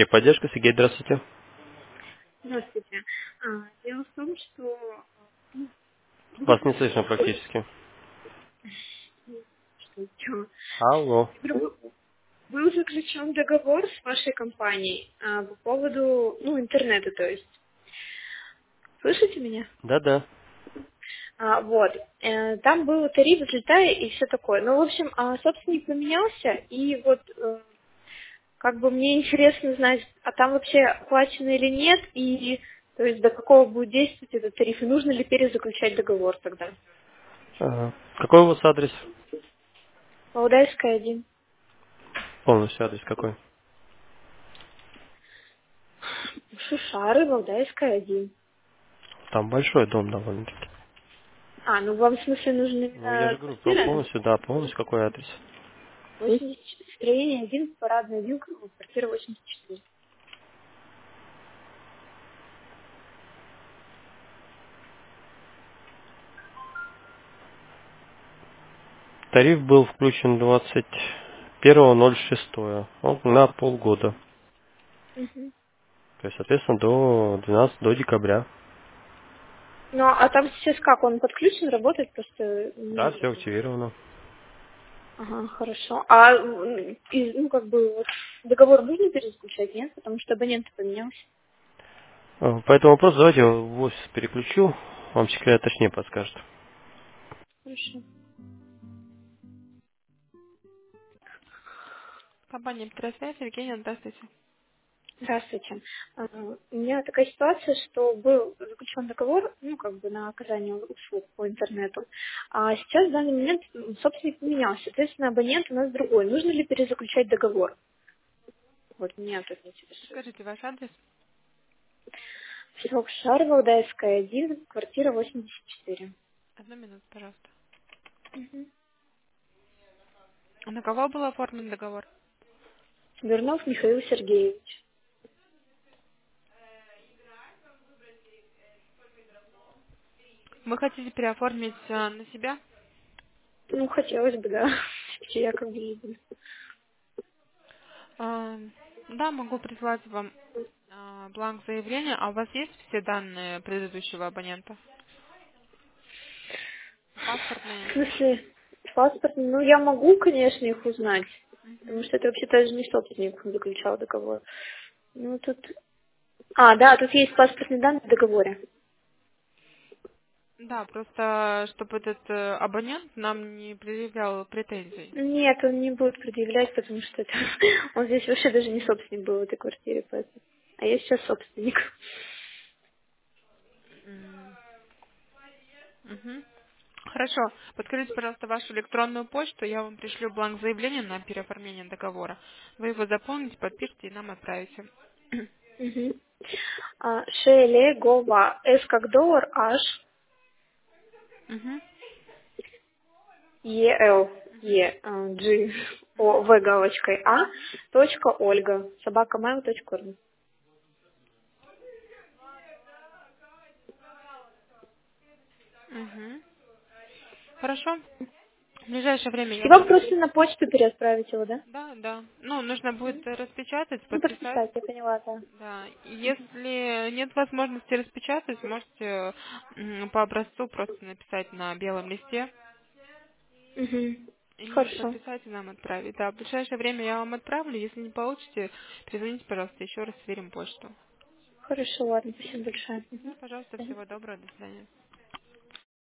Техподдержка, Сергей, здравствуйте. Здравствуйте. Дело в том, что Вас не слышно практически. чё? Алло. Был заключен договор с вашей компанией по поводу, интернета, то есть. Слышите меня? Да-да. Вот. Там был тариф, взлетая и все такое. Ну, в общем, собственник поменялся, и вот как бы мне интересно знать, а там вообще оплачено или нет, и то есть до какого будет действовать этот тариф, и нужно ли перезаключать договор тогда. Ага. Какой у вас адрес? Валдайская 1. Полностью адрес какой? Шушары, Валдайская 1. Там большой дом довольно-таки. Ну вам в смысле нужна Ну, я именно же говорю, квартира? полностью, да, полностью какой адрес? 80, строение 1, парадная вилка, квартира 84. Тариф был включен 21.06. Он на полгода. Мгм. То есть, соответственно, до декабря. Ну, а там сейчас как, он подключен, работает, просто Да, не все знаю. активировано. Ага, хорошо. Как бы, вот, договор нужно перезаключать, нет? Потому что абонент поменялся. По этому вопросу давайте я в офис переключу. Вам секретарь точнее подскажет. Хорошо. Компания «Петросвязь», Евгения, здравствуйте. Здравствуйте. У меня такая ситуация, что был заключен договор, как бы на оказание услуг по интернету. А сейчас в данный момент собственник поменялся. Соответственно, абонент у нас другой. Нужно ли перезаключать договор? Вот меня тут интересует. Скажите ваш адрес. Село Шарова, Удайская, 1, квартира 84. Одну минуту, пожалуйста. Мгм. А на кого был оформлен договор? Смирнов Михаил Сергеевич. Вы хотите переоформить на себя? Хотелось бы, да. Я как бы люблю. А, да, могу прислать вам бланк заявления. А у вас есть все данные предыдущего абонента? В Паспортные? смысле, паспорт, я могу, конечно, их узнать. Потому что это вообще даже не собственник заключал договор. Тут... да, тут есть паспортные данные в договоре. Да, просто чтобы этот абонент нам не предъявлял претензий. Нет, он не будет предъявлять, потому что он здесь вообще даже не собственник был в этой квартире, поэтому. А я сейчас собственник. М, мгм. Хорошо. Подскажите, пожалуйста, вашу электронную почту. Я вам пришлю бланк заявления на переоформление договора. Вы его заполните, подпишите и нам отправите. Мгм. Шелегова. С как доллар, H, Мгм. EL, G, O, В галочкой А, точка Ольга, собакамейл.ру. Мгм. Хорошо. В ближайшее время И я вам вам... просто на почту переотправить его, да? Да, да. Ну, нужно будет распечатать, подписать. Подписать, я поняла, да. Да. И если нет возможности распечатать, можете по образцу просто написать на белом листе Мгм. и Хорошо. подписать и нам отправить. Да, в ближайшее время я вам отправлю. Если не получите, перезвоните, пожалуйста, еще раз сверим почту. Хорошо, ладно, спасибо большое. Да, пожалуйста, Мгм. всего доброго, до свидания.